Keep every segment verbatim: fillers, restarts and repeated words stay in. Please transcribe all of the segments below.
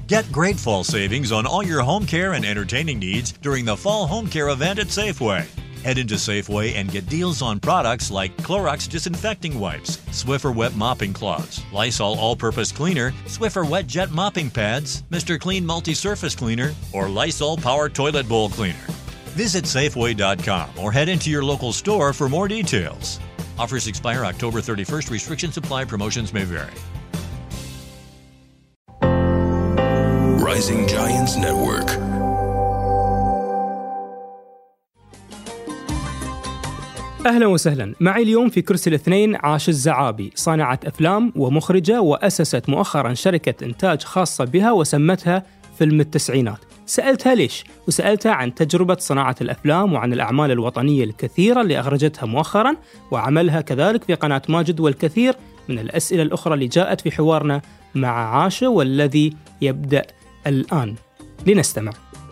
Get great fall savings on all your home care and entertaining needs during the Fall Home Care event at Safeway. Head into Safeway and get deals on products like Clorox Disinfecting Wipes, Swiffer Wet Mopping Cloths, Lysol All-Purpose Cleaner, Swiffer Wet Jet Mopping Pads, Mister Clean Multi-Surface Cleaner, or Lysol Power Toilet Bowl Cleaner. Visit Safeway dot com or head into your local store for more details. Offers expire October thirty-first. Restrictions apply. Promotions may vary. Rising Giants Network. أهلا وسهلا. معي اليوم في كرسي الاثنين عاش الزعابي، صانعة أفلام ومخرجة، وأسست مؤخرا شركة إنتاج خاصة بها وسمتها فيلم التسعينات. سألتها ليش، وسألتها عن تجربة صناعة الأفلام وعن الأعمال الوطنية الكثيرة اللي أخرجتها مؤخرا وعملها كذلك في قناة ماجد، والكثير من الأسئلة الأخرى اللي جاءت في حوارنا مع عاشة، والذي يبدأ الآن. لنستمع.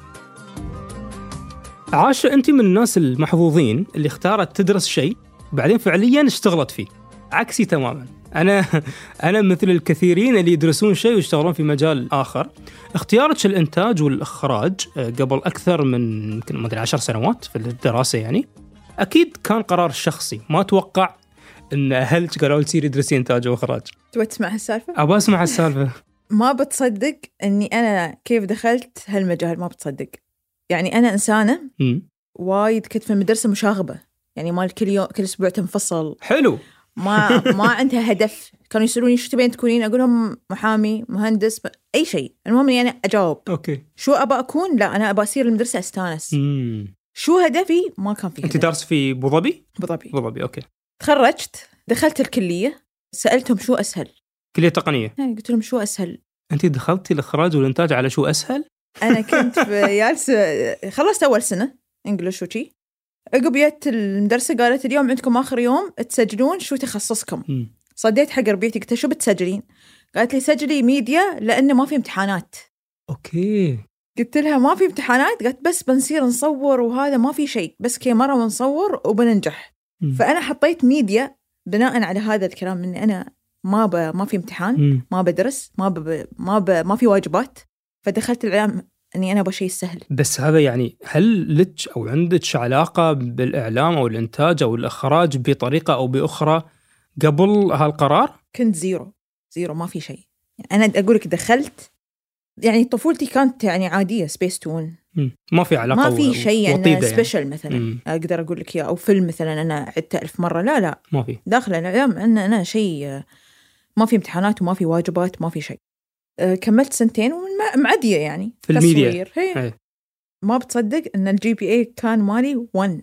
عاشة، أنت من الناس المحظوظين اللي اختارت تدرس شيء وبعدين فعلياً اشتغلت فيه، عكسي تماماً. أنا أنا مثل الكثيرين اللي يدرسون شيء ويشتغلون في مجال آخر. اختيارك الإنتاج والإخراج قبل أكثر من يمكن ما أدري عشر سنوات في الدراسة، يعني أكيد كان قرار شخصي. ما أتوقع إن أهلك قالوا لك سيري ادرسي إنتاج وإخراج. تبغى تسمع هالسالفة؟ أبغى أسمع هالسالفة. ما بتصدق إني أنا كيف دخلت هالمجال، ما بتصدق. يعني أنا إنسانة م. وايد كنت في المدرسة مشاغبة، يعني مال كل يوم كل أسبوع تنفصل. حلو. ما ما عندها هدف. كانوا يسألوني شو تبين تكونين، أقول لهم محامي، مهندس، أي شيء. المهم إني أنا أجاوب. أوكي. شو أبى أكون؟ لا، أنا أبى أصير المدرسة أستانس. م. شو هدفي؟ ما كان في. أنت دارس في أبو ظبي؟ أبو ظبي. أبو ظبي. أوكي. تخرجت، دخلت الكلية، سألتهم شو أسهل. كلية تقنية. قلت لهم شو أسهل. أنت دخلتي الإخراج والإنتاج على شو أسهل؟ أنا كنت بيالس خلصت أول سنة إنجليش وشي، عقب جت المدرسة قالت اليوم عندكم آخر يوم تسجلون شو تخصصكم. م. صديت حق ربيتي، قلت شو بتسجلين؟ قالت لي سجلي ميديا لأنه ما في امتحانات. أوكي. قلت لها ما في امتحانات؟ قالت بس بنصير نصور وهذا ما في شيء، بس كاميرا ونصور وبننجح. م. فأنا حطيت ميديا بناء على هذا الكلام، إني أنا ما ب... ما في امتحان، م. ما بدرس، ما ب... ما ب... ما في واجبات، فدخلت الإعلام أني أنا بشيء سهل. بس هذا يعني هل لك أو عندك علاقة بالإعلام أو الإنتاج أو الإخراج بطريقة أو بأخرى قبل هالقرار؟ كنت زيرو زيرو، ما في شيء. يعني أنا أقولك دخلت، يعني طفولتي كانت يعني عادية، سبيس تون، ما في علاقة، ما في شيء يعني سبيشل يعني. مثلا مم. أقدر أقول لك أو فيلم مثلا أنا عدت ألف مرة، لا لا ما في داخل الإعلام أن أنا شيء ما في امتحانات وما في واجبات، ما في شيء. أه كملت سنتين ومعدية يعني في الميديا. هي. ما بتصدق أن الجي بي اي كان مالي واحد.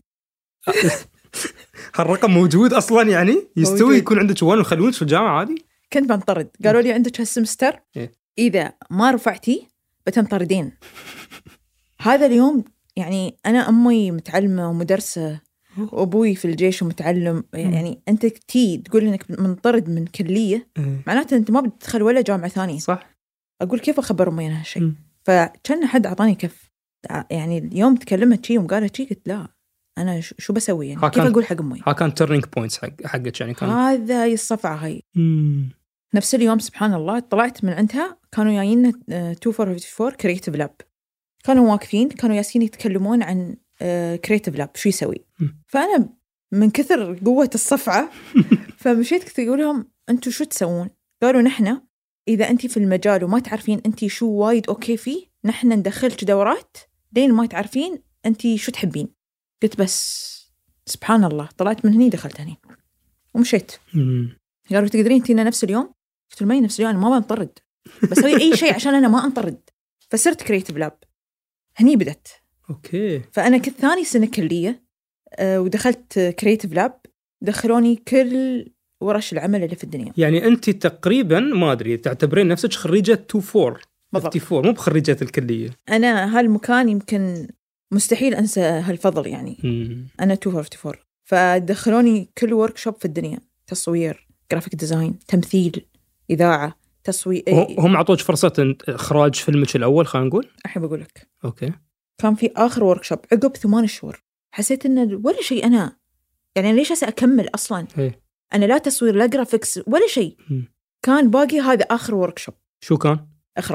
هالرقم موجود أصلا، يعني يستوي موجود. يكون عندك واحد ويخلونك في الجامعة عادي. كنت بنطرد، قالوا لي عندك هالسمستر إذا ما رفعتي بتنطردين. هذا اليوم يعني أنا أمي متعلمة ومدرسة وأبوي في الجيش ومتعلم، يعني أنت تي تقول إنك منطرد من كلية، معناته أنت ما بتدخل ولا جامعة ثانية. صح. أقول كيف أخبر أمي أنا هالشيء؟ فكان حد أعطاني كف، يعني اليوم تكلمت شيء وقالت شيء، قلت لا أنا شو بسوي يعني، كيف أقول حق أمي؟ ها كان تيرنينج بوينتس حق حقك يعني كان هذا الصفعة هاي. مم. نفس اليوم سبحان الله طلعت من عندها، كانوا جايين اثنين أربعة أربعة كرييتيف لاب، كانوا واقفين كانوا ياسين يتكلمون عن كرييتيف لاب شو يسوي. فأنا من كثر قوة الصفعة فمشيت كنت أقول لهم أنتوا شو تسوون؟ قالوا نحن إذا أنتي في المجال وما تعرفين أنتي شو وايد أوكي فيه، نحن ندخلك دورات لين ما تعرفين أنتي شو تحبين. قلت بس سبحان الله، طلعت من هني دخلت هني ومشيت. قالوا تقدرين تينا نفس اليوم؟ قلت لهم نفس اليوم، أنا ما بنطرد، بسوي أي شيء عشان أنا ما أنطرد. فصرت كرييتيف لاب، هني بدت. أوكي. فأنا كنت ثاني سنة كلية أه ودخلت كرييتيف لاب، دخلوني كل ورش العمل اللي في الدنيا. يعني أنت تقريبا ما أدري تعتبرين نفسك خريجة اثنين أربعة أربعة، مو بخريجة الكلية. أنا هالمكان يمكن مستحيل أنسى هالفضل يعني. مم. أنا اثنين أربعة أربعة، فدخلوني كل وركشوب في الدنيا، تصوير، جرافيك ديزاين، تمثيل، إذاعة، تصوير. هم عطوك فرصة إخراج فيلمك الأول خلينا نقول؟ أحب أقول لك. أوكي. كان في آخر وركشوب عقب ثمان شهور، حسيت إنه ولا شيء أنا يعني ليش أكمل أصلاً؟ هي. أنا لا تصوير لا جرافيكس ولا شيء. م. كان باقي هذا آخر وركشوب. شو كان؟ إخراج.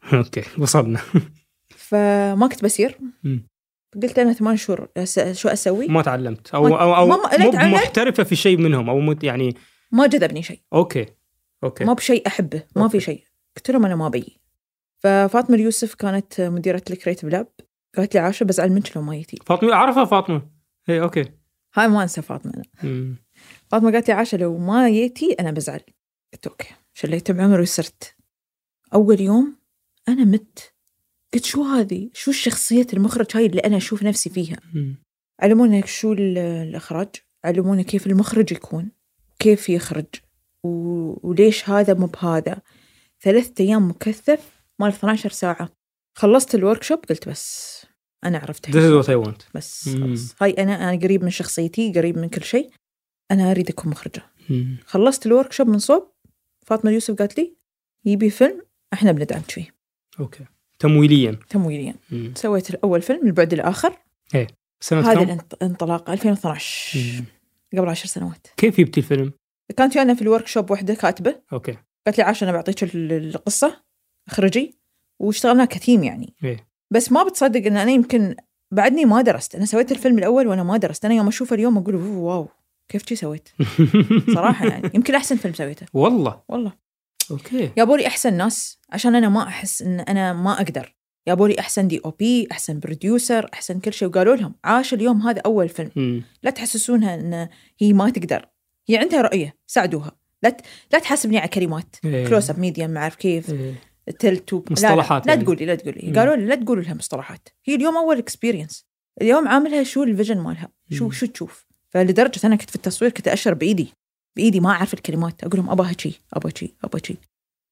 أوكي وصلنا. فما كنت بسير. مم. قلت أنا ثمان شهور شو أسوي؟ ما تعلمت أو أو أو ما- لا مو تعلمت. محترفة في شيء منهم أو مت يعني. ما جذبني شيء. أوكي أوكي. ما بشيء أحبه، ما أوكي. في شيء. قلت لهم أنا ما بي. ففاطمة اليوسف كانت مديرة الكريتيف لاب، قالت لي عاشة بزعل منك لو ما يتي. فاطمة أعرفها فاطمة. هي أوكي. هاي ما أنسى فاطمة أنا. مم. فاطمة قالت لي عاشة لو ما يتي أنا بزعل. قلت أوكي. شليت بعمري وسرت. أول يوم أنا مت. قلت شو هذه؟ شو الشخصية المخرج هاي اللي أنا أشوف نفسي فيها؟ مم. علمونا شو الإخراج، علمونا كيف المخرج يكون، كيف يخرج، و... وليش هذا مو بهذا. ثلاثة أيام مكثف مال اثنتي عشرة ساعة. خلصت الوركشوب قلت بس أنا عرفت This is what I want. بس مم. خلص. هاي أنا أنا قريب من شخصيتي، قريب من كل شيء. أنا أريد أكون مخرجة. مم. خلصت الوركشوب من صوب. فاطمة اليوسف قالت لي يبي فيلم إحنا بندعمك فيه. أوكي. تمويليا. تمويليا. مم. سويت الأول فيلم البعد الآخر. إيه. سنة هذا كم؟ الانطلاق ألفين واثني عشر. مم. قبل عشر سنوات. كيف يبتي الفيلم؟ كانت أنا في الوركشوب وحدة كاتبة. أوكي. قالت لي عاشة أنا بعطيك القصة اخرجي، واشتغلنا كتيم يعني. إيه. بس ما بتصدق إن أنا يمكن بعدني ما درست. أنا سويت الفيلم الأول وأنا ما درست. أنا يوم أشوفه اليوم أقول واو كيف شي سويت. صراحة يعني يمكن أحسن فيلم سويته والله. والله. أوكي. يابولي أحسن ناس عشان أنا ما أحس إن أنا ما أقدر. يابولي أحسن دي أو بي، أحسن بروديوسر، أحسن كل شيء. وقالوا لهم عاش اليوم هذا أول فيلم. مم. لا تحسسونها إن هي ما تقدر، هي عندها رؤية، ساعدوها. لا ت... لا تحاسبني على كلمات. إيه. كلوز اب ميديم ما أعرف كيف. إيه. تلتو مصطلحات لا, لا, يعني. لا تقولي لا تقولي قالوا لي لا تقولوا لها مصطلحات. هي اليوم أول إكسبيرينس. اليوم عاملها شو الفيجن مالها، شو مم. شو تشوف. فلدرجة أنا كنت في التصوير كنت أشر بإيدي بإيدي ما أعرف الكلمات، أقول لهم أباها شيء أباها شيء أباها شيء.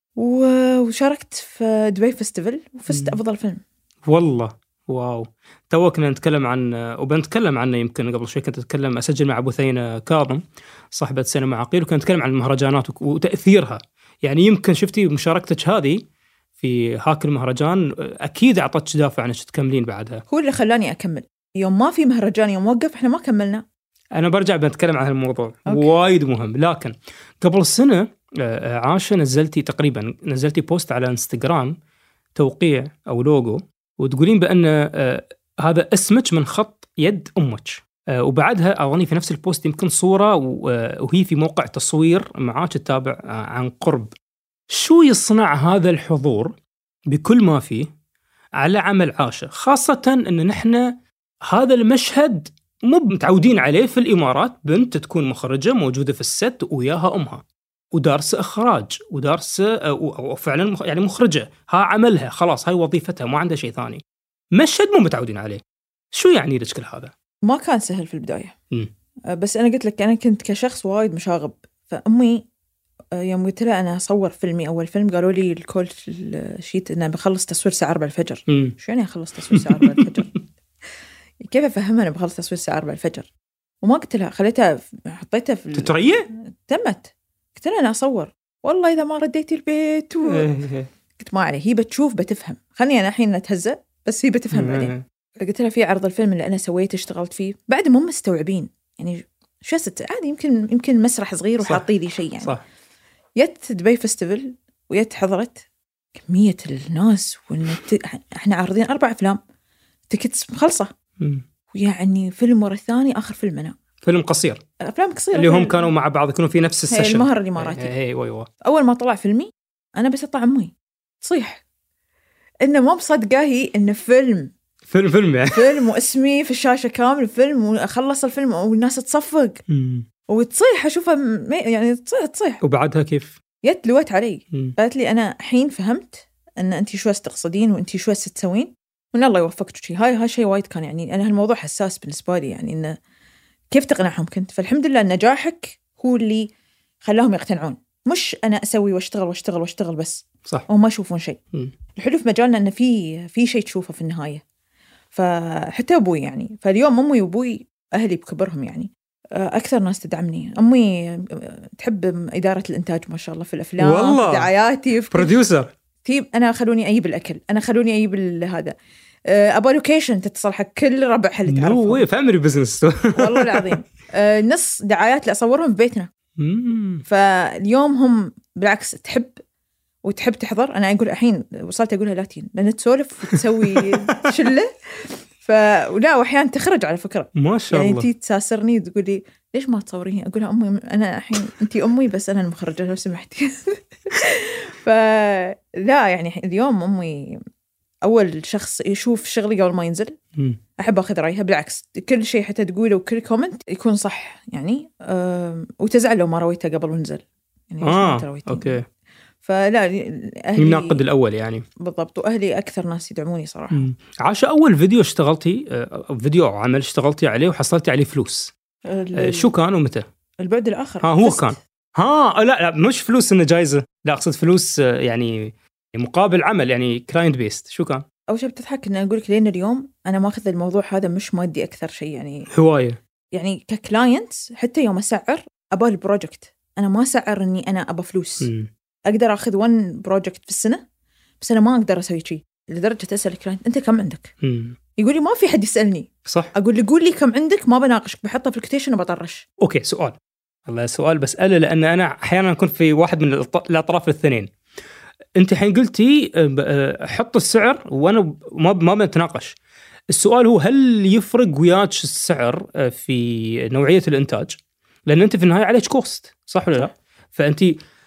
وشاركت في دبي فيستيفال وفزت أفضل فيلم. والله واو. توكنا نتكلم عن وبنتكلم عنه يمكن قبل شوي كنت أتكلم أسجل مع أبو ثينة كاظم صاحبة سينما عقيل، وكنت أتكلم عن المهرجانات وتأثيرها. يعني يمكن شفتي مشاركتك هذه في هاك المهرجان أكيد أعطتك دافع أنك تكملين بعدها. هو اللي خلاني أكمل. يوم ما في مهرجان يوم وقف إحنا ما كملنا. أنا برجع بنتكلم عن الموضوع أوكي. وايد مهم. لكن قبل سنة عاشة نزلتي تقريبا نزلتي بوست على انستغرام توقيع أو لوجو وتقولين بأن آه هذا اسمك من خط يد أمك. آه وبعدها أظني في نفس البوست يمكن صورة وهي في موقع تصوير معاك تتابع آه عن قرب. شو يصنع هذا الحضور بكل ما فيه على عمل عاشة، خاصة أن نحن هذا المشهد مو متعودين عليه في الإمارات؟ بنت تكون مخرجة موجودة في الست وياها أمها ودارس إخراج ودارس وفعلا يعني مخرجة، ها عملها خلاص هاي وظيفتها ما عندها شيء ثاني. مشهد مو متعودين عليه. شو يعني لك كل هذا؟ ما كان سهل في البداية. م. بس أنا قلت لك أنا كنت كشخص وايد مشاغب. فأمي يوم قلت لها أنا أصور فيلمي أول فيلم قالوا لي الكول شيت أنا بخلص تصوير الساعة أربعة الفجر. م. شو يعني أخلص تصوير الساعة أربعة الفجر؟ كيف أفهمها أنا بخلص تصوير الساعة أربعة الفجر؟ وما قلت لها، خليتها حطيتها في تتريق؟ تمت. قلت لها أنا أصور والله إذا ما رديتي البيت و... قلت ما عليه، هي بتشوف بتفهم. خلني أنا الحين أتهزأ بس هي بتفهم بعدين. قلت لها في عرض الفيلم اللي أنا سويته اشتغلت فيه بعد مو مستوعبين يعني شو ست عادي يمكن يمكن مسرح صغير وحاطي لي شيء يعني. صح. يت دبي فيستيفال ويت حضرت كمية الناس والنت... احنا عارضين أربع أفلام تكتس مخلصة م. ويعني فيلم ورا الثاني آخر فيلم أنا فيلم قصير أفلام قصيرة اللي هم كانوا مع بعض يكونوا في نفس السيشن. المهر الإماراتي. هي وي وي. أول ما طلع فيلمي أنا بس أطلع أمي تصيح إنه ما مصدقة هي إنه فيلم فيلم فيلم يعني فيلم واسمي في الشاشة كامل فيلم وأخلص الفيلم والناس تصفق م. وتصيح أشوفها م... يعني تصيح تصيح وبعدها كيف؟ يت لوت علي م. قالت لي أنا حين فهمت أن أنتي شو استقصدين وأنتي شو تسوين وإن الله يوفقك شيء. هاي هاي شيء وايد كان يعني أنا هالموضوع حساس بالنسبة لي يعني إنه كيف تقنعهم كنت. فالحمد لله نجاحك هو اللي خلاهم يقتنعون، مش أنا أسوي واشتغل واشتغل واشتغل بس صح وهم ما يشوفون شيء. م. الحلو في مجالنا إنه في في شيء تشوفه في النهاية. فحتى أبوي يعني فاليوم أمي وأبوي أهلي بكبرهم يعني أكثر ناس تدعمني. أمي تحب إدارة الإنتاج ما شاء الله في الأفلام والله. في دعاياتي في بروديوسر تيب. أنا خلوني أجيب الأكل، أنا خلوني أجيب هذا أبا لوكيشن تتصل حق كل ربع اللي تعرفهم. نو واي فاميلي بزنس والله العظيم. نص دعايات اللي أصورهم في بيتنا. فاليوم هم بالعكس تحب وتحب تحضر. أنا أقول الحين وصلت أقولها لا تين لأن تسولف وتسوي شلة فلا وأحيانا تخرج على فكرة ما شاء يعني الله. أنتي تساسرني تقولي ليش ما تصوريني؟ أقولها أمي أنا الحين أنتي أمي بس أنا المخرجة لو سمحتي. فلا يعني اليوم أمي أول شخص يشوف شغلي قبل ما ينزل. م. أحب أخذ رأيها بالعكس كل شيء حتى تقوله وكل كومنت يكون صح يعني أه وتزعل لو ما رويته قبل ونزل يعني آه أوكي. فلا أهلي الناقد الأول يعني بالضبط وأهلي أكثر ناس يدعموني صراحة. م. عاشة أول فيديو اشتغلتي فيديو أو عمل اشتغلتي عليه وحصلتي عليه فلوس أه شو كان ومتى؟ البعد الآخر. ها هو فست. كان ها لا لا مش فلوس إنه جايزة لا أقصد فلوس يعني مقابل عمل يعني كلاينت بيست. شو كان؟ أول شيء بتضحك إن أقول لك لين اليوم أنا ما أخذ الموضوع هذا مش مادي أكثر شيء يعني هواية يعني ككلاينت. حتى يوم أسعر أبغى البروجكت أنا ما أسعر إني أنا أبغى فلوس. م. أقدر أخذ one بروجكت في السنة بس أنا ما أقدر أسوي شيء لدرجة أسأل الكلاينت أنت كم عندك؟ م. يقول لي ما في حد يسألني. صح. أقول له قول لي كم عندك ما بناقشك بحطه في الكوتيشن وبطرش. أوكي سؤال الله سؤال بسأله لأن أنا أحيانا أكون في واحد من الأطراف الاثنين. أنت حين قلتي حط السعر وأنا ما ما بنتناقش. السؤال هو هل يفرق وياك السعر في نوعية الإنتاج؟ لأن أنت في النهاية عليك كوست صح ولا لا؟ فأنت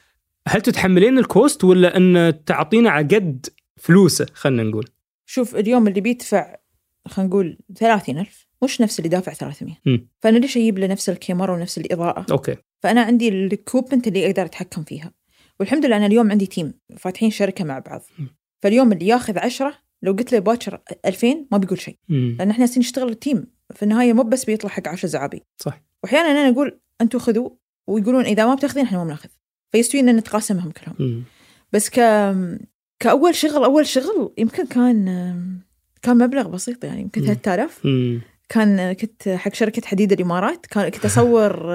هل تتحملين الكوست ولا أن تعطينا على قد فلوسه؟ خلنا نقول شوف اليوم اللي بيدفع خلنا نقول ثلاثين ألف مش نفس اللي دافع ثلاثمية. م. فأنا ليش أجيب له نفس الكاميرا ونفس الإضاءة؟ أوكي. فأنا عندي الكوبنت اللي أقدر أتحكم فيها والحمد لله أنا اليوم عندي تيم فاتحين شركة مع بعض. م. فاليوم اللي ياخذ عشرة لو قلت له باكر ألفين ما بيقول شيء. م. لأن إحنا سنشتغل التيم في النهاية مو بس بيطلع حق عشر زعابي. صح. وأحيانا أنا أقول أنتوا خذوا ويقولون إذا ما بتاخذين إحنا ما بناخذ فيستوي إن نتقاسمهم كلهم. م. بس ك كأول شغل أول شغل يمكن كان كان مبلغ بسيط يعني يمكن ثلاثة آلاف. كان كنت حق شركة حديد الإمارات كان كنت أصور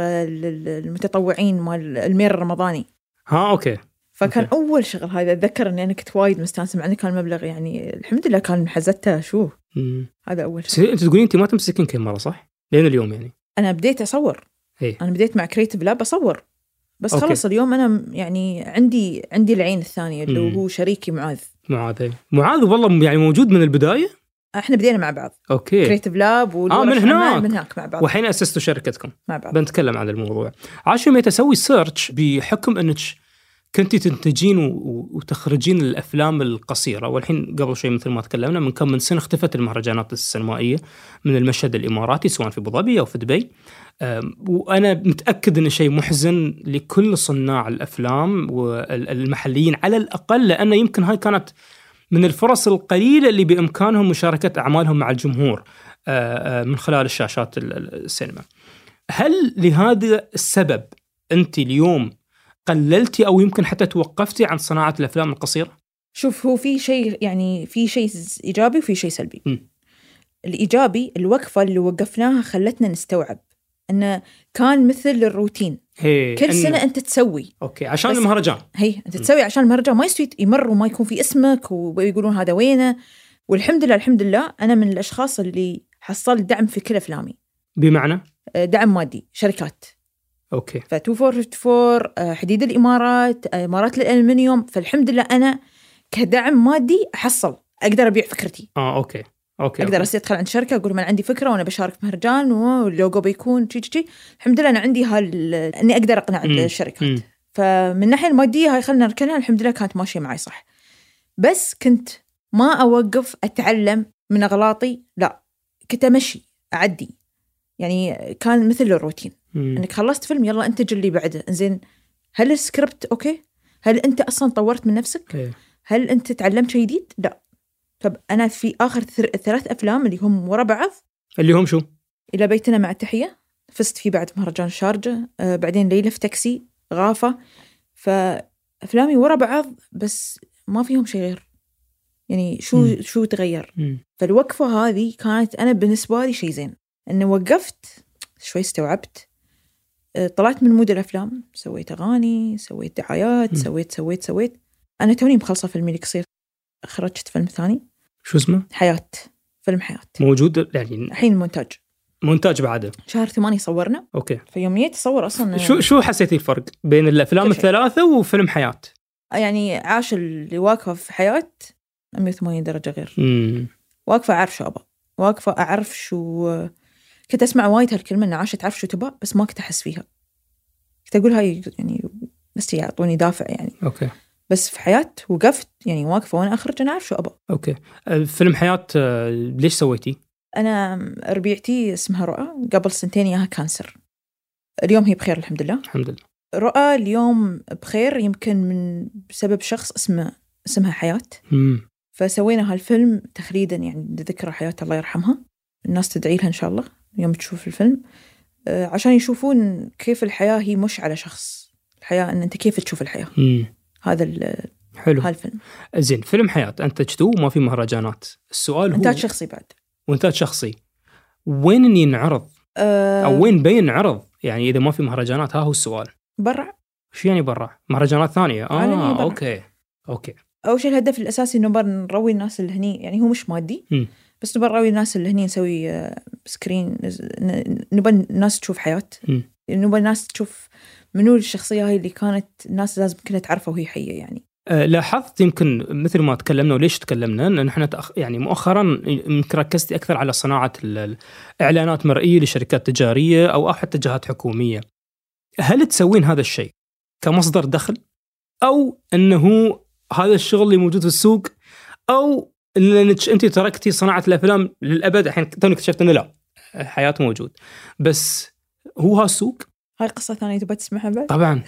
المتطوعين مال المير الرمضاني. ها أوكي. فكان أوكي. أول شغل هذا أتذكر إني أنا كنت وايد مستانسة مع إنه كان مبلغ يعني الحمد لله كان حزتها شو. مم. هذا أول شيء. أنت تقولين أنت ما تمسكين كاميرا صح؟ لين اليوم يعني. أنا بديت أصور. هي. أنا بديت مع كريتيف لاب أصور. بس أوكي. خلص اليوم أنا يعني عندي عندي العين الثانية اللي مم. هو شريكي معاذ. معاذ معاذ والله يعني موجود من البداية. احنا بدينا مع بعض. اوكي. كريتيف لاب آه من هناك من هناك مع بعض. وحين اسستوا شركتكم مع بعض. بنتكلم عن الموضوع. عاشو متى تسوي سيرش بحكم انك كنتي تنتجين وتخرجين الافلام القصيره والحين قبل شوي مثل ما تكلمنا من كم من سنه اختفت المهرجانات السينمائيه من المشهد الاماراتي سواء في ابو ظبي او في دبي. وانا متاكد انه شيء محزن لكل صناع الافلام والمحليين على الاقل لانه يمكن هاي كانت من الفرص القليلة اللي بإمكانهم مشاركة أعمالهم مع الجمهور من خلال الشاشات السينما. هل لهذا السبب أنت اليوم قللتي أو يمكن حتى توقفتي عن صناعة الأفلام القصيرة؟ شوف هو في شيء يعني في شيء إيجابي وفي شيء سلبي. م. الإيجابي الوقفة اللي وقفناها خلتنا نستوعب أنه كان مثل الروتين. كل سنة أنت تسوي أوكي عشان المهرجان هي أنت تسوي عشان المهرجان ما يستوي يمر وما يكون في اسمك ويقولون هذا وينه. والحمد لله الحمد لله أنا من الأشخاص اللي حصل دعم في كل أفلامي. بمعنى دعم مادي شركات أوكي فتو فور فور حديد الإمارات إمارات الألمنيوم. فالحمد لله أنا كدعم مادي أحصل أقدر أبيع فكرتي. آه أوكي أوكي أقدر أصير أدخل عند شركة أقول ما عندي فكرة وأنا بشارك في مهرجان واللوجو بيكون شيء شيء. الحمد لله أنا عندي هال إني أقدر أقنع الشركات. م. فمن الناحية المادية هاي خلنا نركنها الحمد لله كانت ماشية معي صح. بس كنت ما أوقف أتعلم من أغلاطي لا كنت أمشي أعدي يعني كان مثل الروتين. م. إنك خلصت فيلم يلا أنتج اللي بعده. إنزين هل السكريبت أوكي؟ هل أنت أصلا طورت من نفسك؟ okay. هل أنت تعلمت شيء جديد؟ لا. طب أنا في آخر ثلاث أفلام اللي هم ورا بعض اللي هم شو؟ إلى بيتنا مع التحية فزت فيه بعد مهرجان شارجة. آه بعدين ليلة في تاكسي غافة. فأفلامي ورا بعض بس ما فيهم شيء غير يعني شو م. شو تغير. م. فالوقفة هذه كانت أنا بالنسبة لي شيء زين إنه وقفت شوي استوعبت. آه طلعت من مود الأفلام سويت أغاني سويت دعايات م. سويت سويت سويت. أنا توني مخلصة فيلم القصير خرجت فيلم ثاني شو اسمه؟ حياة. فيلم حياة موجود يعني الحين المونتاج مونتاج بعده شهر ثمانية صورنا. اوكي في يومية تصور اصلا. شو شو حسيتي الفرق بين الافلام الثلاثه وفيلم حياة؟ يعني عاش اللي واقفة في حياة مية وثمانين درجة غير. مم. واقفة أعرف شو أبى، واقفة أعرف شو. كنت أسمع وايد هالكلمة إن عاشت تعرف شو تبى، بس ما كنت أحس فيها. كنت أقول هاي يعني بس يعطوني دافع يعني. أوكي. بس في حياة وقفت يعني واقفة وأنا أخرج أنا أعرف شو أبى. أوكي. فيلم حياة ليش سويتي؟ أنا ربيعتي اسمها رؤى، قبل سنتين إياها كانسر، اليوم هي بخير الحمد لله. الحمد لله. رؤى اليوم بخير يمكن من بسبب شخص اسمه اسمها حياة. مم. فسوينا هالفيلم تخليدا يعني لذكرى حياة الله يرحمها. الناس تدعي لها إن شاء الله يوم تشوف الفيلم، آه عشان يشوفون كيف الحياة هي مش على شخص، الحياة أن أنت كيف تشوف الحياة. مم. هذا حلو هالفيلم. زين. فيلم حياة أنتجتوه وما في مهرجانات. السؤال هو إنتاج شخصي بعد. وإنتاج شخصي، وين إني ينعرض أه أو وين بين عرض؟ يعني إذا ما في مهرجانات ها هو السؤال. برا. شو يعني برا؟ مهرجانات ثانية؟ آه برا. أوكي أوكي. أول شيء الهدف الأساسي إنه بر نروي الناس اللي هني، يعني هو مش مادي م. بس نبى نروي الناس اللي هني، نسوي سكرين، نبى الناس تشوف حياة، م. نبى الناس تشوف منو الشخصية هاي اللي كانت الناس لازم كلها تعرفها وهي حية يعني. أه لاحظت يمكن مثل ما تكلمنا وليش تكلمنا ان احنا تأخ... يعني مؤخرا يمكن ركزتي اكثر على صناعه الاعلانات مرئيه لشركات تجاريه او حتى جهات حكوميه. هل تسوين هذا الشيء كمصدر دخل، او انه هذا الشغل اللي موجود في السوق، او انك انت تركتي صناعه الافلام للابد؟ الحين توني اكتشفت انه لا، حياة موجود بس هو هالسوق. هاي قصه ثانيه تبغى تسمعها بعد؟ طبعا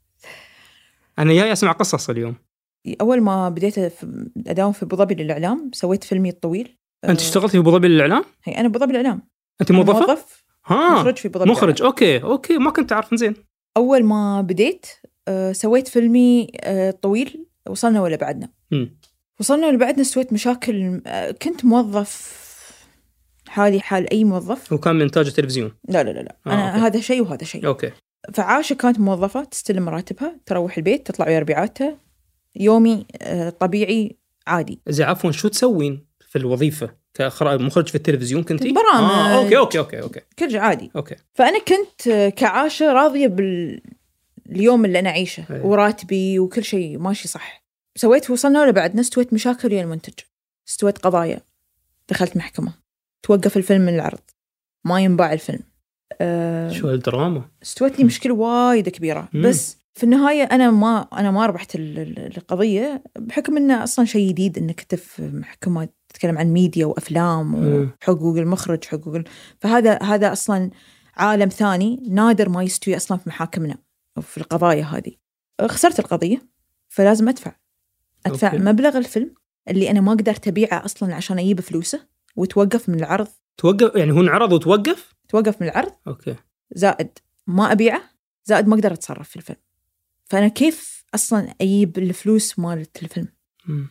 انا جاي اسمع قصص اليوم. أول ما بديت أداوم في أبو ظبي للإعلام سويت فيلمي الطويل. أنت اشتغلت في أبو ظبي للإعلام؟ هي أنا أبو ظبي للإعلام. أنت موظفة؟ موظف. ها. مخرج في أبو ظبي. مخرج. أوكي أوكي ما كنت أعرف. زين. أول ما بديت أه سويت فيلمي أه طويل. وصلنا ولا بعدنا؟ م. وصلنا ولا بعدنا. سويت مشاكل. أه كنت موظف حالي حال أي موظف. وكان من إنتاج التلفزيون؟ لا لا لا, لا. آه أنا أوكي. هذا شيء وهذا شيء. أوكي. فعاشة كانت موظفة تستلم مراتبها، تروح البيت، تطلع ويا ربيعاتها، يومي طبيعي عادي. زي عفوا شو تسوين في الوظيفة كمخرج في التلفزيون؟ كنتي برامج. آه أوكي أوكي أوكي أوكي كل شيء عادي. أوكي. فأنا كنت كعاشة راضية باليوم اللي أنا عايشه أيه. وراتبي وكل شيء ماشي صح. سويت وصلنا ولا بعدنا استويت مشاكل ويا المنتج، استويت قضايا، دخلت محكمة، توقف الفيلم من العرض، ما ينباع الفيلم. أه شو الدراما. استوت لي مشكلة وايد كبيرة. مم. بس في النهاية أنا ما أنا ما ربحت القضية بحكم إنه أصلاً شيء جديد إنك تف محكمة تتكلم عن ميديا وأفلام وحقوق المخرج حقوق ال... فهذا هذا أصلاً عالم ثاني نادر ما يستوي أصلاً في محاكمنا في القضايا هذه. خسرت القضية فلازم أدفع أدفع أوكي. مبلغ الفيلم اللي أنا ما قدرت أبيعه أصلاً عشان أجيب فلوسه، وتوقف من العرض. توقف يعني هو انعرض وتوقف؟ توقف من العرض. أوكي. زائد ما أبيعه، زائد ما أقدر أتصرف في الفيلم. فأنا كيف أصلاً أجيب الفلوس مالت الفيلم؟ م.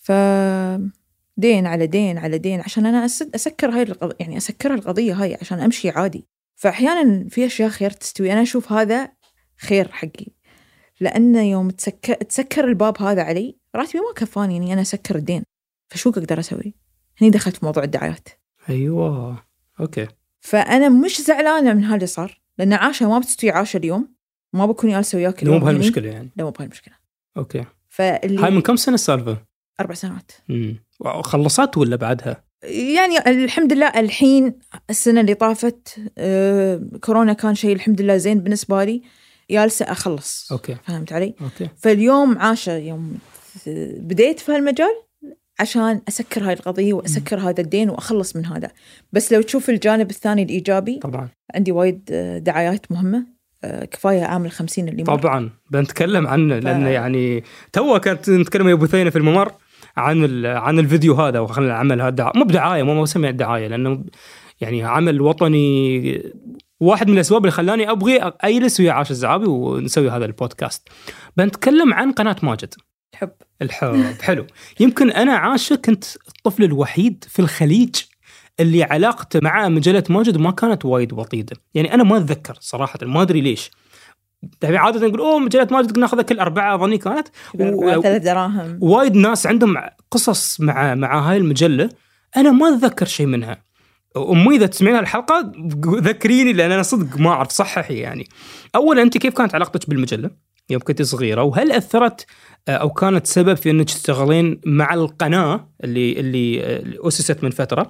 فدين على دين على دين عشان أنا أسكر هاي القضية، يعني أسكر القضية هاي عشان أمشي عادي. فأحياناً في أشياء خير تستوي، أنا أشوف هذا خير حقي، لأن يوم تسكر, تسكر الباب هذا علي راتبي ما كفاني يعني أنا أسكر الدين، فشو أقدر أسوي؟ هني دخلت في موضوع الدعايات. أيوة. أوكي. فأنا مش زعلانة من هذا صار، لأن عاشة ما بتستوي عاشة اليوم، ما بكون جالسة وياك اليوم. مو بهالمشكلة يعني. لا مو بهالمشكلة. أوكي. فاللي هاي من كم سنة السالفة؟ أربع سنوات. امم خلصت ولا بعدها؟ يعني الحمد لله الحين السنة اللي طافت آه كورونا كان شيء الحمد لله زين بالنسبة لي، جالسة أخلص. أوكي. فهمت علي؟ أوكي. فاليوم عاشة يوم بديت في هالمجال عشان أسكر هاي القضية وأسكر م. هذا الدين وأخلص من هذا. بس لو تشوف الجانب الثاني الإيجابي طبعا عندي وايد دعايات مهمة، كفاية عام الخمسين اللي مر. طبعا بنتكلم عنه ف... لأنه يعني تو كانت نتكلم يا بثينة في الممر عن عن الفيديو هذا، وخلنا العمل هذا مو بدعاية، مو مسمى الدعاية، لأنه يعني عمل وطني، واحد من الأسباب اللي خلاني أبغي أجلس ويا عاشة الزعابي ونسوي هذا البودكاست. بنتكلم عن قناة ماجد. الحب. الحب حلو. يمكن أنا عاشة كنت الطفل الوحيد في الخليج اللي علاقته مع مجلة ماجد ما كانت وايد وطيدة، يعني أنا ما أتذكر صراحة، ما أدري ليش. يعني عادة نقول أوه مجلة ماجد ناخذها كل أربعة أظني كانت و... ثلاث دراهم. وايد ناس عندهم قصص مع مع هاي المجلة، أنا ما أتذكر شيء منها. أمي إذا تسمعين الحلقة ذكريني لأن أنا صدق ما أعرف صححي. يعني أولا أنت كيف كانت علاقتك بالمجلة يوم كنت صغيرة، وهل أثرت أو كانت سبب في أنك تشتغلين مع القناة اللي اللي أسست من فترة.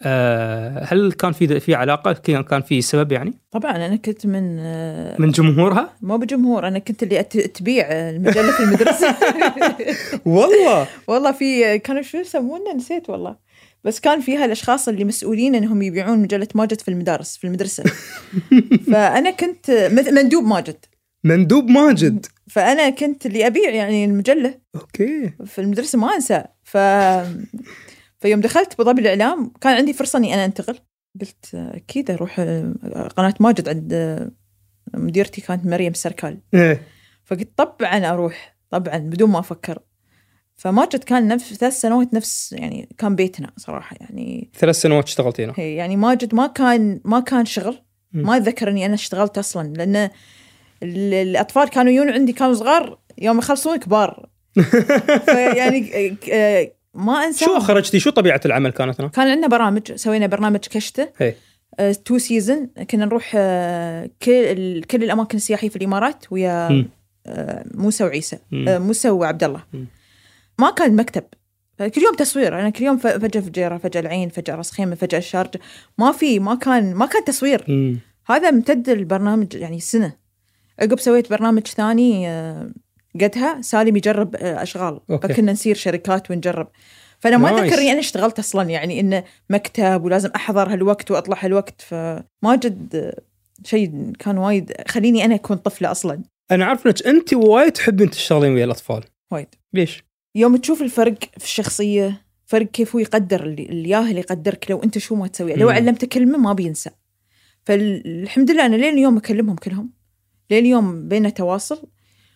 هل كان في في علاقة؟ كان في سبب يعني؟ طبعا أنا كنت من من جمهورها؟ ما بجمهور، أنا كنت اللي تبيع المجلة في المدرسة. والله والله في كانوا شو يسمونه نسيت والله، بس كان فيها الأشخاص اللي مسؤولين أنهم يبيعون مجلة ماجد في المدارس في المدرسة. فأنا كنت مندوب ماجد. مندوب ماجد. فأنا كنت اللي أبيع يعني المجلة. أوكي. في المدرسة ما أنسى. ف فيوم دخلت بطب الإعلام كان عندي فرصة إني أنا أنتقل، قلت أكيد أروح قناة ماجد عند مديرتي كانت مريم السركال. فقلت طبعا أروح طبعا بدون ما أفكر. فماجد كان نفس ثلاث سنوات نفس يعني كان بيتنا صراحة يعني. ثلاث سنوات اشتغلتينا. هي يعني ماجد ما كان ما كان شغل. ما أتذكر إني أنا اشتغلت أصلا، لأن الأطفال كانوا يجون عندي كانوا صغار، يوم يخلصون كبار. فيعني ما أنسى. شو خرجتي؟ شو طبيعة العمل كانت هنا؟ كان عندنا برامج، سوينا برنامج كشتة. هي. تو سيزن كنا نروح كل كل الأماكن السياحية في الإمارات ويا م. موسى وعيسى م. موسى وعبد الله. م. ما كان مكتب، كل يوم تصوير. أنا كل يوم فجأة فجيرة، فجأة العين، فجأة راس خيمة، فجأة الشارجة. ما في ما كان ما كان تصوير. م. هذا امتد البرنامج يعني سنة. عقب سويت برنامج ثاني قدها سالم يجرب أشغال. أوكي. فكنا نسير شركات ونجرب. فأنا ما أذكر إني أنا اشتغلت أصلاً يعني إنه مكتب ولازم أحضر هالوقت وأطلع هالوقت. فماجد شيء كان وايد خليني أنا أكون طفلة أصلاً. أنا عارف إنك أنت وايد تحبين تشتغلين ويا الأطفال. وايد. ليش؟ يوم تشوف الفرق في الشخصية، فرق كيف هو يقدر اللي ياهل يقدرك لو أنت شو ما تسوي. لو علمت كلمة ما بينسى. فالحمد لله أنا لين اليوم أكلمهم كلهم، لين اليوم بينا تواصل.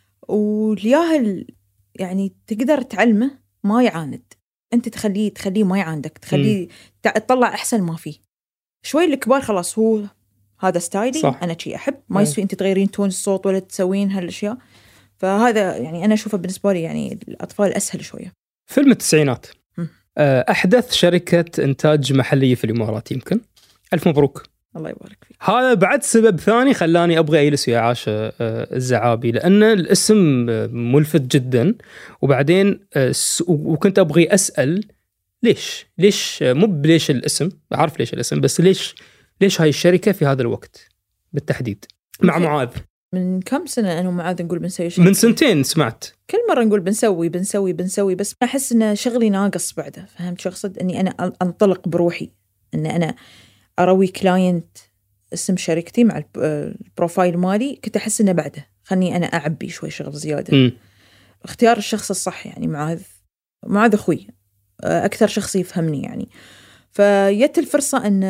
والياهل يعني تقدر تعلمه ما يعاند، أنت تخليه تخليه ما يعاندك، تخليه تطلع أحسن ما فيه. شوي الكبار خلاص هو هذا ستايلي. صح. أنا شيء أحب ما يسوي أنت تغيرين تون الصوت ولا تسوين هالأشياء. فهذا يعني أنا أشوفه بالنسبة لي يعني الأطفال أسهل شوية. فيلم التسعينات أحدث شركة إنتاج محلية في الإمارات يمكن. ألف مبروك. الله يبارك فيك. هذا بعد سبب ثاني خلاني أبغى أجلس ويا عاشة الزعابي، لأن الاسم ملفت جدا. وبعدين وكنت أبغي أسأل ليش ليش مو بليش الاسم، أعرف ليش الاسم، بس ليش ليش هاي الشركة في هذا الوقت بالتحديد مع معاذ؟ من كم سنة أنا ومعاذ نقول بنسوي شيء. من سنتين سمعت كل مرة نقول بنسوي بنسوي بنسوي، بس أحس إن شغلي ناقص بعده. فهمت شو أقصد؟ إني أنا أنطلق بروحي، إن أنا أروي كلاينت اسم شركتي مع البروفايل مالي. كنت أحس إنه بعده خلني أنا أعبي شوي شغل زيادة. م. اختيار الشخص الصح يعني معاذ معاذ أخوي أكثر شخص يفهمني يعني. فيت الفرصة أن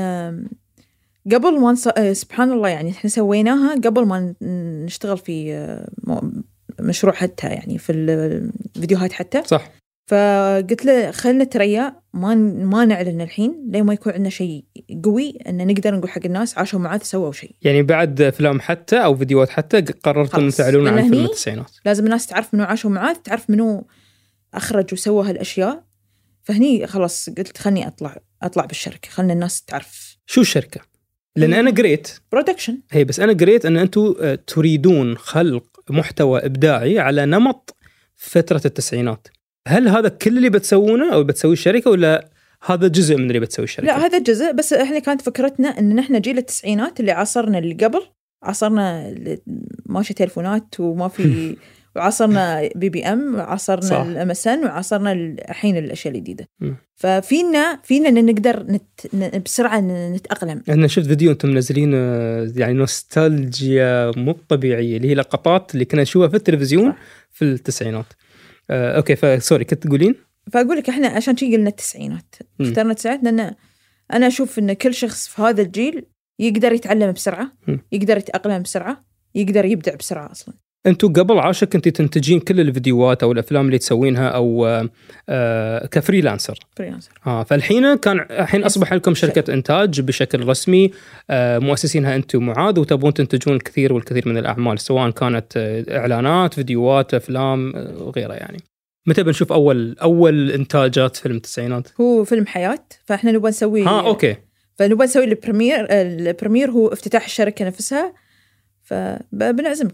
قبل ما نص... سبحان الله يعني إحنا سويناها قبل ما نشتغل في مشروع حتى يعني في الفيديوهات حتى. صح. فقلت له خلنا تريا ما ما نعلن الحين لين ما يكون عندنا شيء قوي ان نقدر نقول حق الناس عاشوا معاذ سووا شيء. يعني بعد افلام حتى او فيديوهات حتى قررتوا ان تعلنون عن فيلم التسعينات. لازم الناس تعرف منو عاشوا معاذ، تعرف منو اخرج وسوى هالاشياء. فهني خلاص قلت خلني اطلع اطلع بالشركه، خلنا الناس تعرف شو الشركه. لان انا قريت برودكشن. هي بس انا قريت ان انتم تريدون خلق محتوى ابداعي على نمط فتره التسعينات. هل هذا كل اللي بتسوونه أو بتسوي الشركة، ولا هذا جزء من اللي بتسوي الشركة؟ لا هذا جزء بس. إحنا كانت فكرتنا إن نحن جيل التسعينات اللي عصرنا اللي قبل، عصرنا ماشي تلفونات وما في وعصرنا بي بي أم وعصرنا الأمسن وعصرنا الحين الأشياء الجديدة. ففينا فينا إن نقدر نت بسرعة نتأقلم. أنا شفت فيديو أنتم منزلين يعني نوستالجيا مو طبيعية، اللي هي لقطات اللي كنا نشوفها في التلفزيون. صح. في التسعينات. آه، أوكي فسوري كنت تقولين؟ فأقول لك إحنا عشان شيء قلنا التسعينات، اخترنا التسعينات لأن أنا أشوف إن كل شخص في هذا الجيل يقدر يتعلم بسرعة، م. يقدر يتأقلم بسرعة، يقدر يبدع بسرعة أصلاً. أنتوا قبل عاشة كنتي تنتجين كل الفيديوهات أو الأفلام اللي تسوينها أو آه كفريلانسر. فريلانسر. آه فالحين كان الحين أصبح لكم شركة شيء. إنتاج بشكل رسمي، آه مؤسسينها أنتوا معاذ، وتبون تنتجون الكثير والكثير من الأعمال سواء كانت آه إعلانات، فيديوهات، أفلام آه وغيرها يعني. متى بنشوف أول أول إنتاجات فيلم التسعينات؟ هو فيلم حياة، فإحنا نبغى نسوي. ها أوكي. فنبغى نسوي البريمير. البريمير هو افتتاح الشركة نفسها، فبنعزمك.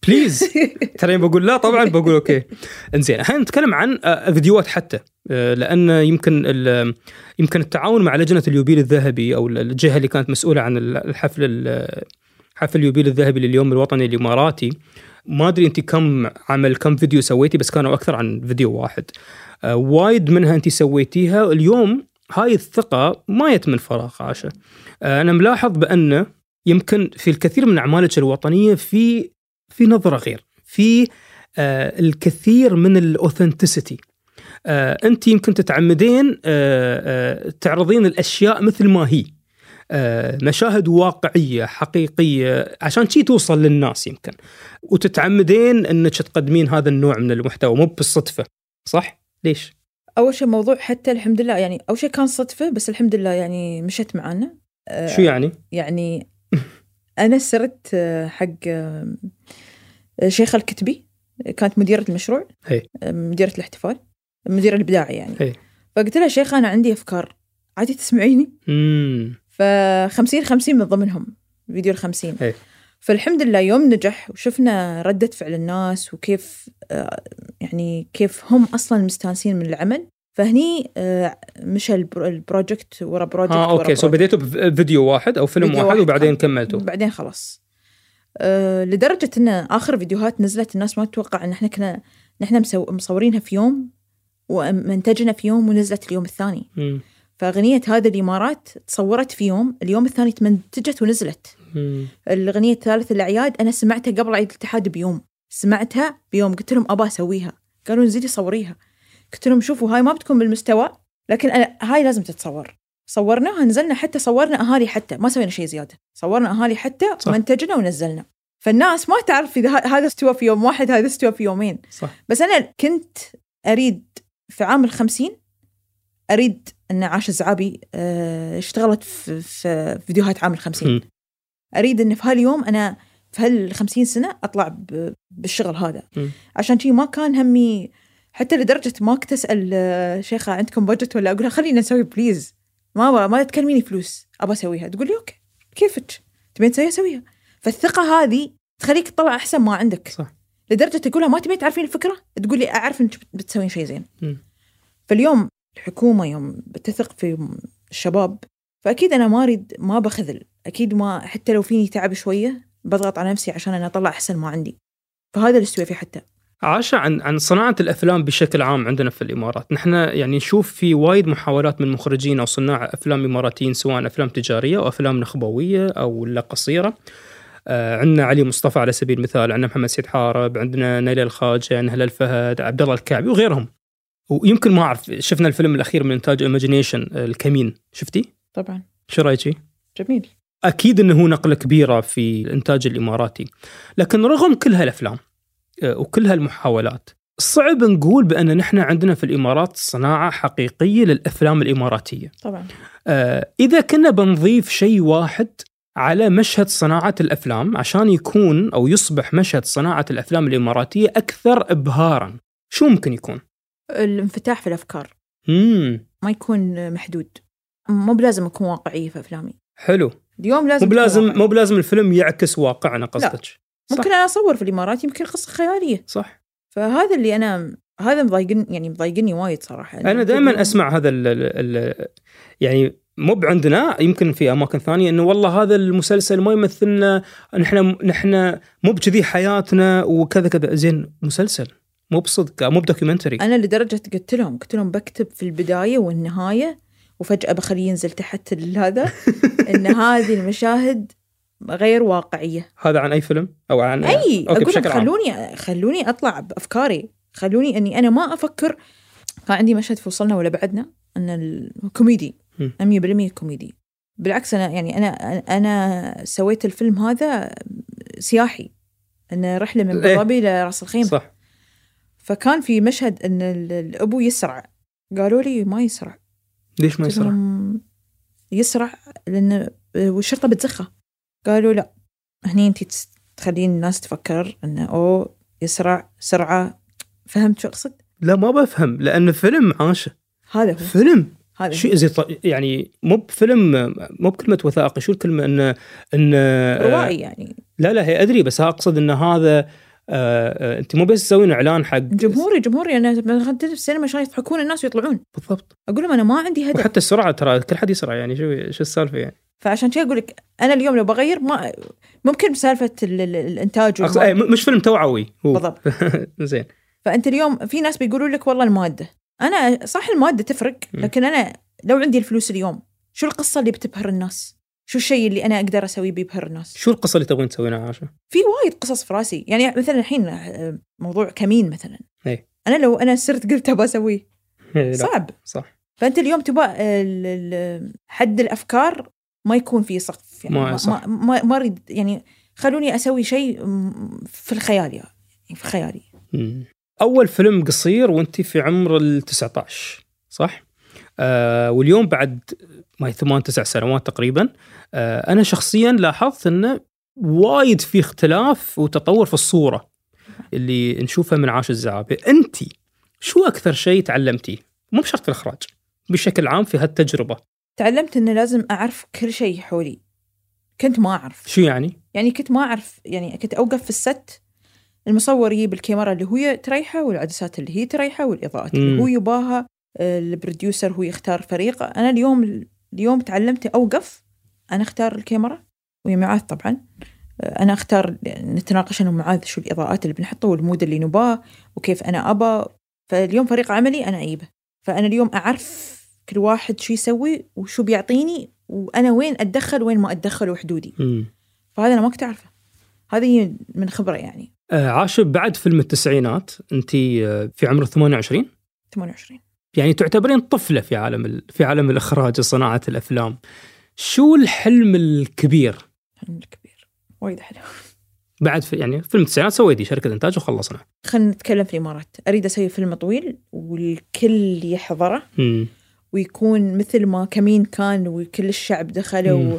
بليز. ترى بقول لا طبعا بقول اوكي. انزين الحين نتكلم عن فيديوهات حتى، لان يمكن يمكن التعاون مع لجنه اليوبيل الذهبي او الجهه اللي كانت مسؤوله عن الحفل حفل اليوبيل الذهبي لليوم الوطني الاماراتي. ما ادري انت كم عمل كم فيديو سويتي، بس كانوا اكثر عن فيديو واحد. وايد منها انت سويتيها. اليوم هاي الثقه ما يت من فراغ عاشة. انا ملاحظ بان يمكن في الكثير من اعمالك الوطنيه في في نظرة غير، في آه الكثير من الأوثنتسيتي. آه أنت يمكن تتعمدين آه آه تعرضين الأشياء مثل ما هي، آه مشاهد واقعية حقيقية عشان شي توصل للناس يمكن، وتتعمدين أنك تقدمين هذا النوع من المحتوى مو بالصدفة. صح؟ ليش؟ أول شيء موضوع حتى الحمد لله يعني أول شيء كان صدفة، بس الحمد لله يعني مشت معنا. آه شو يعني؟ يعني أنا سرت حق شيخة الكتبي، كانت مديرة المشروع، هي. مديرة الاحتفال، مديرة الإبداعي يعني. هي. فقلت لها شيخة أنا عندي أفكار، عادي تسمعيني؟ مم. فخمسين خمسين من ضمنهم فيديو الخمسين. هي. فالحمد لله يوم نجح وشفنا ردة فعل الناس وكيف يعني كيف هم أصلاً مستانسين من العمل، فهني مشى البروجكت ورا بروجكت آه، ورا أوكي. سو بديتوا بفيديو واحد أو فيلم واحد, واحد وبعدين كملتوا؟ بعدين خلاص. أه لدرجة إن آخر فيديوهات نزلت الناس ما تتوقع إن إحنا كنا نحن مسو مصورينها في يوم ومنتجنا في يوم ونزلت اليوم الثاني. م. فأغنية هذا الإمارات تصورت في يوم، اليوم الثاني تمنتجت ونزلت. م. الأغنية ثالث الأعياد أنا سمعتها قبل عيد الاتحاد بيوم، سمعتها بيوم قلت لهم أبا أسويها، قالوا نزيدي صوريها. قلت لهم شوفوا هاي ما بتكون بالمستوى، لكن أنا هاي لازم تتصور. صورناها نزلنا، حتى صورنا أهالي، حتى ما سوينا شيء زيادة، صورنا أهالي حتى ومنتجنا ونزلنا. فالناس ما تعرف إذا هذا استوى في يوم واحد هذا استوى في يومين. صح. بس أنا كنت أريد في عام الخمسين أريد أن عاشة الزعابي اشتغلت في, في فيديوهات عام الخمسين. أريد أن في هاليوم أنا في هالخمسين سنة أطلع بالشغل هذا. م. عشان شيء ما كان همي، حتى لدرجة ما كنت أسأل شيخة عندكم بجت ولا، أقولها خلينا نسوي بليز، ما ما تكلميني فلوس أبى أسويها. تقول لي أوكي كيفك تبين تسويها سويها. فالثقة هذه تخليك تطلع أحسن ما عندك. صح. لدرجة تقولها ما تبين تعرفين الفكرة، تقول لي أعرف أنك بتسوين شيء زين. م. فاليوم الحكومة يوم بتثق في الشباب، فأكيد أنا ما أريد ما بخذل، أكيد ما حتى لو فيني تعب شوية بضغط على نفسي عشان أنا أطلع أحسن ما عندي. فهذا اللي استوى فيه. حتى عاشة عن عن صناعة الأفلام بشكل عام عندنا في الإمارات، نحن يعني نشوف في وايد محاولات من مخرجين أو صناع أفلام إماراتيين، سواء أفلام تجارية أو أفلام نخبوية أو لا قصيرة. آه عندنا علي مصطفى على سبيل المثال، عندنا محمد سيد حارب، عندنا نيلة الخاجة، نهل الفهد، عبد الله الكعبي وغيرهم. ويمكن ما أعرف، شفنا الفيلم الأخير من إنتاج إيماجينيشن الكمين، شفتي؟ طبعا. شو رأيكي؟ جميل. أكيد أنه نقلة كبيرة في الإنتاج الإماراتي، لكن رغم كل هالأفلام وكل هالمحاولات صعب نقول بأن نحن عندنا في الإمارات صناعة حقيقية للأفلام الإماراتية. طبعا. آه إذا كنا بنضيف شيء واحد على مشهد صناعة الأفلام عشان يكون أو يصبح مشهد صناعة الأفلام الإماراتية أكثر إبهاراً، شو ممكن يكون؟ الانفتاح في الأفكار. مم. ما يكون محدود، مو بلازم أكون واقعية في أفلامي. حلو. اليوم لازم مو بلازم مو بلازم الفيلم يعكس واقعنا قصدك. ممكن أنا أصور في الإمارات يمكن قصة خيالية. صح. فهذا اللي أنا هذا مضايقني، يعني مضايقني وايد صراحة. أنا دائما أسمع هذا ال ال يعني مو عندنا، يمكن في أماكن ثانية، إنه والله هذا المسلسل ما يمثلنا، نحن نحن مو بكذي حياتنا وكذا كذا. زين مسلسل مو بصدق، مو بدوكيومنتري. أنا لدرجة قلت لهم قلت لهم بكتب في البداية والنهاية وفجأة بخليه ينزل تحت هذا إن هذه المشاهد غير واقعية. هذا عن أي فيلم أو عن أي أقول خلوني خلوني أطلع بأفكاري، خلوني أني أنا ما أفكر. كان عندي مشهد في وصلنا ولا بعدنا أن الكوميدي مية بالمية كوميدي. بالعكس أنا يعني أنا أنا سويت الفيلم هذا سياحي، أن رحلة من أبوظبي لرأس الخيمة. صح. فكان في مشهد أن الأبو يسرع، قالوا لي ما يسرع. ليش ما يسرع؟ يسرع لأن والشرطة بتزخه. قالوا لا، هني أنت تخلين الناس تفكر أنه أوه يسرع سرعة. فهمت شو أقصد؟ لا ما بفهم، لأن فيلم عاشة. هذا هو فيلم هذا شيء زي ط... يعني مو بفيلم، مو بكلمة وثائقي، شو الكلمة؟ إن إن روائي يعني. لا لا هي أدري، بس أقصد إن هذا آه انت مو بس تسوين اعلان حق جمهوري جمهوري انا دخلت السينما عشان يضحكون الناس ويطلعون. بالضبط. اقول لهم انا ما عندي هدف. وحتى السرعه ترى كل حد يسرع يعني شو شو السالفه يعني. فعشان كذا اقول لك انا اليوم لو بغير ما ممكن بسالفه الانتاج أقص... أي مش فيلم توعوي هو. بالضبط. زين. فانت اليوم في ناس بيقولوا لك والله الماده، انا صح الماده تفرق، لكن انا لو عندي الفلوس اليوم شو القصه اللي بتبهر الناس؟ شو الشيء اللي انا اقدر اسويه بيبهر الناس؟ شو القصه اللي تبغين تسوينها عاشا؟ في وايد قصص في راسي يعني مثلا الحين موضوع كمين مثلا. اي انا لو انا صرت قلت ابى اسويه صعب. صح. فانت اليوم تبغى حد الافكار ما يكون فيه سقف يعني ما ما ما, ما اريد يعني خلوني اسوي شيء في الخيال يعني في خيالي. مم. اول فيلم قصير وانت في عمر التسعة عشر صح؟ آه واليوم بعد ما ثمان تسع سنوات تقريبا، آه أنا شخصيا لاحظت أنه وايد في اختلاف وتطور في الصورة اللي نشوفها من عاش الزعابي. أنت شو أكثر شيء تعلمتيه؟ مو بشرط في الإخراج، بشكل عام في هالتجربة. تعلمت أنه لازم أعرف كل شيء حولي، كنت ما أعرف. شو يعني؟ يعني كنت ما أعرف، يعني كنت أوقف في الست، المصور يجيب الكاميرا اللي هي تريحه والعدسات اللي هي تريحه والإضاءات اللي هو يباها، البروديوسر هو يختار فريقه. أنا اليوم اليوم تعلمت أوقف، أنا أختار الكاميرا ويا معاذ طبعا، أنا أختار نتناقش أنا ومعاذ شو الإضاءات اللي بنحطه والمود اللي نباه وكيف أنا أبى. فاليوم فريق عملي أنا أجيبه، فأنا اليوم أعرف كل واحد شو يسوي وشو بيعطيني وأنا وين أتدخل وين ما أتدخل وحدودي. م. فهذا أنا ما كنت أعرفه، هذه من خبرة يعني. آه عاشب، بعد فيلم التسعينات أنت في عمر ثمانية وعشرين ثمانية وعشرين، يعني تعتبرين طفلة في عالم في عالم الإخراج وصناعة الأفلام. شو الحلم الكبير؟ الحلم الكبير وايد حلو. بعد في يعني فيلم التسعينات سويتي شركة إنتاج وخلصنا. خلينا نتكلم في الإمارات. أريد أسوي فيلم طويل والكل يحضره م. ويكون مثل ما كمين كان وكل الشعب دخله.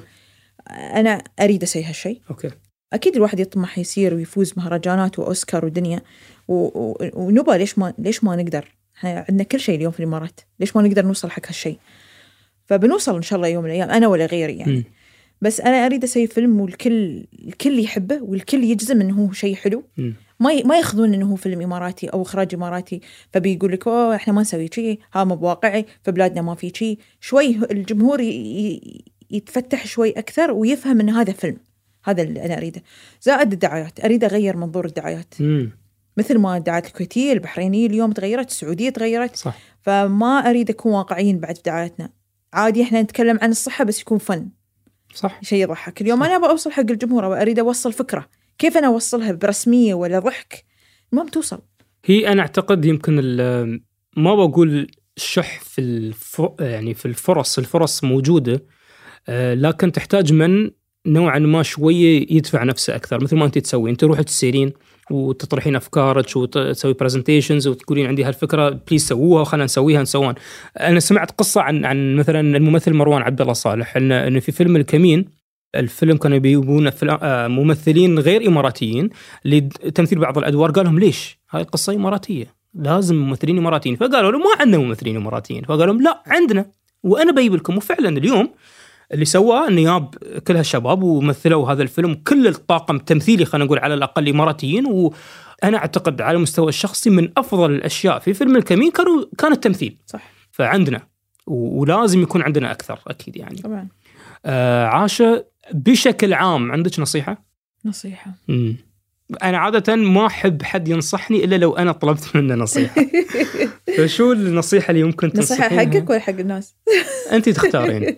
أنا أريد أسوي هالشيء. أوكي. أكيد الواحد يطمح يصير ويفوز مهرجانات وأوسكار ودنيا و... و... ونبى ليش ما ليش ما نقدر؟ إحنا عندنا كل شيء اليوم في الإمارات، ليش ما نقدر نوصل حق هالشيء؟ فبنوصل إن شاء الله يوم من الأيام، أنا ولا غيري يعني. م. بس أنا أريد أسوي فيلم والكل الكل يحبه والكل يجزم إنه هو شيء حلو. م. ما ي... ما ياخذون إنه هو فيلم إماراتي أو إخراج إماراتي فبيقول لك أوه إحنا ما نسوي شيء، ها مو بواقعي، في بلادنا ما في شيء. شوي الجمهور ي... يتفتح شوي أكثر ويفهم إن هذا فيلم. هذا اللي أنا أريده. زائد الدعايات، أريد أغير منظور الدعايات. م. مثل ما الدعايات الكويتية البحرينية اليوم تغيرت، السعودية تغيرت. صح. فما أريد أكون واقعيين بعد في دعاياتنا. عادي إحنا نتكلم عن الصحة بس يكون فن. صح. شيء يضحك. اليوم صح. أنا بأوصل حق الجمهور وأريد أوصل فكرة، كيف أنا أوصلها برسمية ولا ضحك؟ المهم توصل. هي أنا أعتقد يمكن ما بقول شح في الف... يعني في الفرص الفرص موجودة، لكن تحتاج من نوعا ما شوية يدفع نفسه أكثر. مثل ما أنت تسوي، أنت روحي تسيرين وتطرحين أفكارك وتسوي برزنتيشنز وتقولين عندي هالفكرة بليز سووها وخلنا نسويها نسوان. أنا سمعت قصة عن عن مثلا الممثل مروان عبد الله صالح، إن إن في فيلم الكمين، الفيلم كانوا بيجيبون ممثلين غير إماراتيين لتمثيل بعض الأدوار، قال لهم ليش هاي القصة إماراتية، لازم ممثلين إماراتيين. فقالوا له ما عندنا ممثلين إماراتيين، فقالوا لهم لا عندنا وأنا بجيب لكم. وفعلا اليوم اللي سواه انه جاب كل هالشباب ومثلوا هذا الفيلم، كل الطاقم التمثيلي خلينا نقول على الاقل اماراتيين. وانا اعتقد على المستوى الشخصي من افضل الاشياء في فيلم الكمين كانوا كان التمثيل. صح. فعندنا ولازم يكون عندنا اكثر اكيد يعني. طبعا. آه عاشة، بشكل عام عندك نصيحة؟ نصيحة امم انا عادة ما احب حد ينصحني الا لو انا طلبت منه نصيحة. فشو النصيحة اللي يمكن تنصحينها؟ نصيحة حقك ولا حق الناس؟ انت تختارين.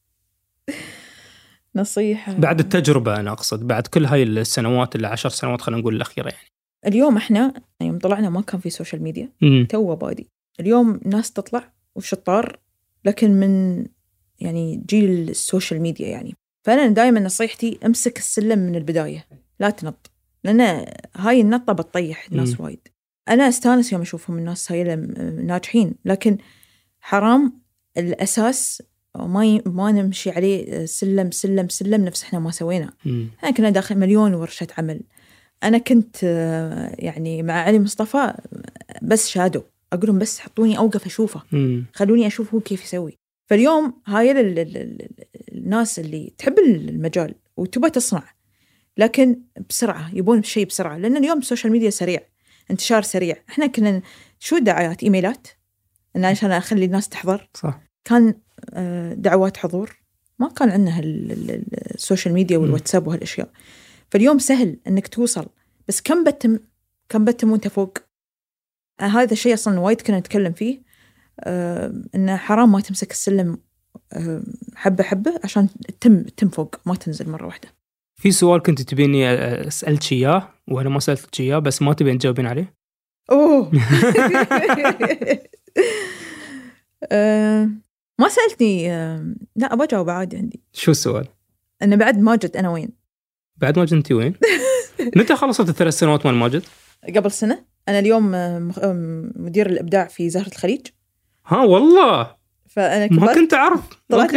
نصيحة بعد التجربة، أنا أقصد بعد كل هاي السنوات اللي عشر سنوات خلينا نقول الأخيرة يعني. اليوم إحنا يوم طلعنا ما كان في سوشيال ميديا، تو بادي. اليوم ناس تطلع وشطار لكن من يعني جيل السوشيال ميديا يعني. فأنا دائما نصيحتي أمسك السلم من البداية، لا تنط، لأن هاي النطة بتطيح الناس وايد. أنا أستانس يوم أشوفهم الناس هاي ناجحين، لكن حرام الأساس ما ي... ما نمشي عليه سلم سلم سلم نفس إحنا ما سوينا. أنا كنا داخل مليون ورشة عمل. أنا كنت يعني مع علي مصطفى بس شادو، أقولهم بس حطوني أوقف أشوفه، مم. خلوني أشوف هو كيف يسوي. فاليوم هاي ال... ال... ال... الناس اللي تحب المجال وتبى تصنع، لكن بسرعة يبون شيء بسرعة، لأن اليوم السوشيال ميديا سريع، انتشار سريع. إحنا كنا شو دعايات إيميلات إن عشان أخلي الناس تحضر، صح. كان دعوات حضور، ما كان عندنا السوشيال ميديا والواتساب وهالأشياء. فاليوم سهل إنك توصل، بس كم بتم كم بتم وأنت فوق. هذا الشيء أصلاً وايد كنا نتكلم فيه، آه إنه حرام ما تمسك السلم آه حبة حبة عشان تم تم فوق، ما تنزل مرة واحدة. في سؤال كنت تبيني أسألك إياه وأنا ما سألتك إياه، بس ما تبين تجاوبين عليه. أوه آه ما سألتني. آه لا أبغى أجاوب عادي عندي. شو السؤال؟ أنا بعد ماجد أنا وين؟ بعد ماجد أنت وين؟ متى خلصت الثلاث سنوات مال ماجد؟ قبل سنة. أنا اليوم مدير الإبداع في زهرة الخليج. ها والله فأنا ما كنت أعرف. طلعت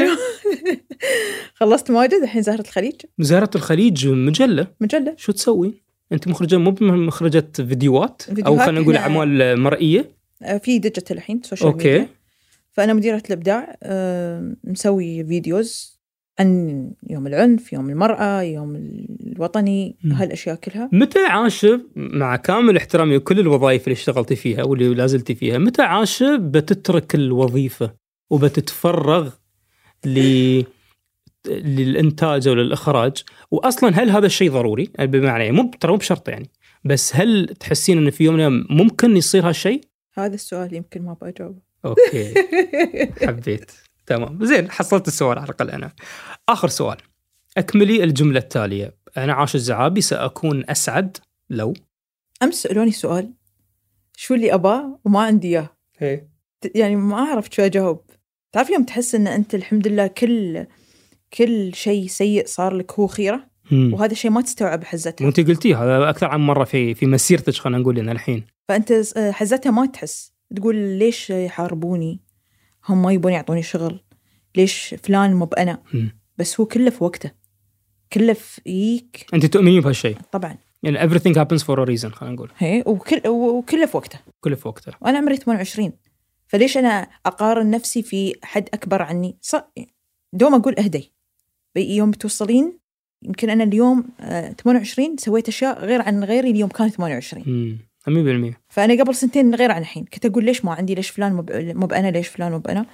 خلصت ماجد الحين زهرة الخليج. زهرة الخليج مجلة مجلة. شو تسوي؟ أنت مخرجة مو مخرجة فيديوهات, فيديوهات أو خلينا نقول أعمال مرئية في ديجيتال الحين سوشيال أوكي. ميديا. فأنا مديرة الإبداع، مسوي فيديوز عن يوم العنف، يوم المرأة، يوم الوطني، هالأشياء كلها. متى عاشة مع كامل احترامي وكل الوظائف اللي اشتغلتي فيها واللي لازلتي فيها، متى عاشة بتترك الوظيفة وبتتفرغ ل... للإنتاج أو للإخراج؟ وأصلا هل هذا الشيء ضروري؟ بمعنى مو ترى مو بشرط يعني، بس هل تحسين إن في يوم من الأيام ممكن يصير هالشيء؟ هذا السؤال يمكن ما بجاوبه. أوكي حبيت. تمام زين، حصلت السؤال على الأقل. أنا آخر سؤال، أكملي الجملة التالية: أنا عاشة الزعابي سأكون أسعد لو. أمس سألوني سؤال شو اللي أباه وما عندي إياه، يعني ما أعرف شو أجاوب. تعرف يوم تحس إن أنت الحمد لله كل كل شيء سيء صار لك هو خيرة، مم. وهذا الشيء ما تستوعب حزتها. وأنت قلتي هذا أكثر عن مرة في في مسيرتك، خلينا نقول لنا الحين. فأنت حزتها ما تحس، تقول ليش يحاربوني، هم ما يبون يعطوني شغل، ليش فلان مو بأنا. مم. بس هو كله في وقته، كله فيك. أنت تؤمنين بهالشيء؟ طبعا يعني everything happens for a reason، خلينا نقول. هي وكل وكله في وقته، كله في وقته. وأنا عمري ثمانية وعشرين، فليش أنا أقارن نفسي في حد أكبر عني؟ صح، دوم أقول أهدي يوم بتوصلين. يمكن أنا اليوم ثمانية وعشرين سويت أشياء غير عن غيري اليوم كان ثمانية وعشرين. امم مية بالمية. فأنا قبل سنتين غير عن الحين، كنت أقول ليش ما عندي، ليش فلان مو بأنا، ليش فلان مو بأنا.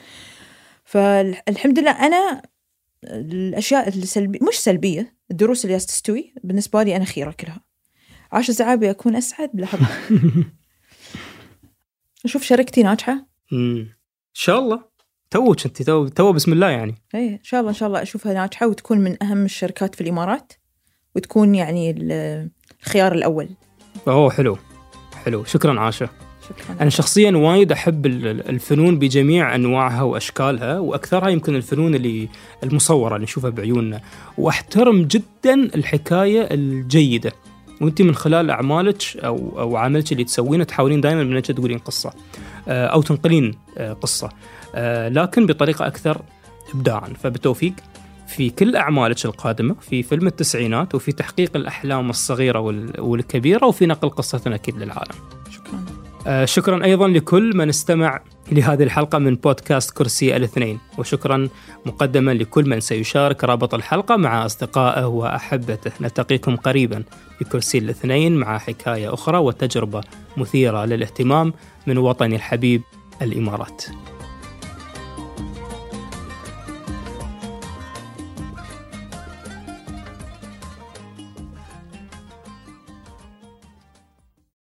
فالحمد لله أنا الأشياء السلبية مش سلبية، الدروس اللي تستوي بالنسبة لي أنا خيرة كلها. عاشة الزعابي أكون أسعد بلحظة. أشوف شركتي ناجحة. امم إن شاء الله. توك أنت تو تو بسم الله يعني. إيه إن شاء الله إن شاء الله أشوفها ناجحة وتكون من أهم الشركات في الإمارات، وتكون يعني الخيار الأول. أوه حلو حلو. شكرا عاشة. شكرا. أنا شخصياً وايد أحب الفنون بجميع أنواعها وأشكالها، وأكثرها يمكن الفنون اللي المصورة اللي نشوفها بعيوننا، وأحترم جداً الحكاية الجيدة. وأنت من خلال أعمالك أو أو عملك اللي تسوينه تحاولين دائماً من أجل تقولين قصة أو تنقلين قصة، لكن بطريقة أكثر إبداعاً. فبالتوفيق في كل أعمالك القادمة، في فيلم التسعينات، وفي تحقيق الأحلام الصغيرة والكبيرة، وفي نقل قصتنا أكيد للعالم. شكراً. آه شكراً أيضاً لكل من استمع لهذه الحلقة من بودكاست كرسي الاثنين، وشكراً مقدماً لكل من سيشارك رابط الحلقة مع أصدقائه وأحبته. نلتقيكم قريباً في كرسي الاثنين مع حكاية أخرى وتجربة مثيرة للاهتمام من وطني الحبيب الإمارات.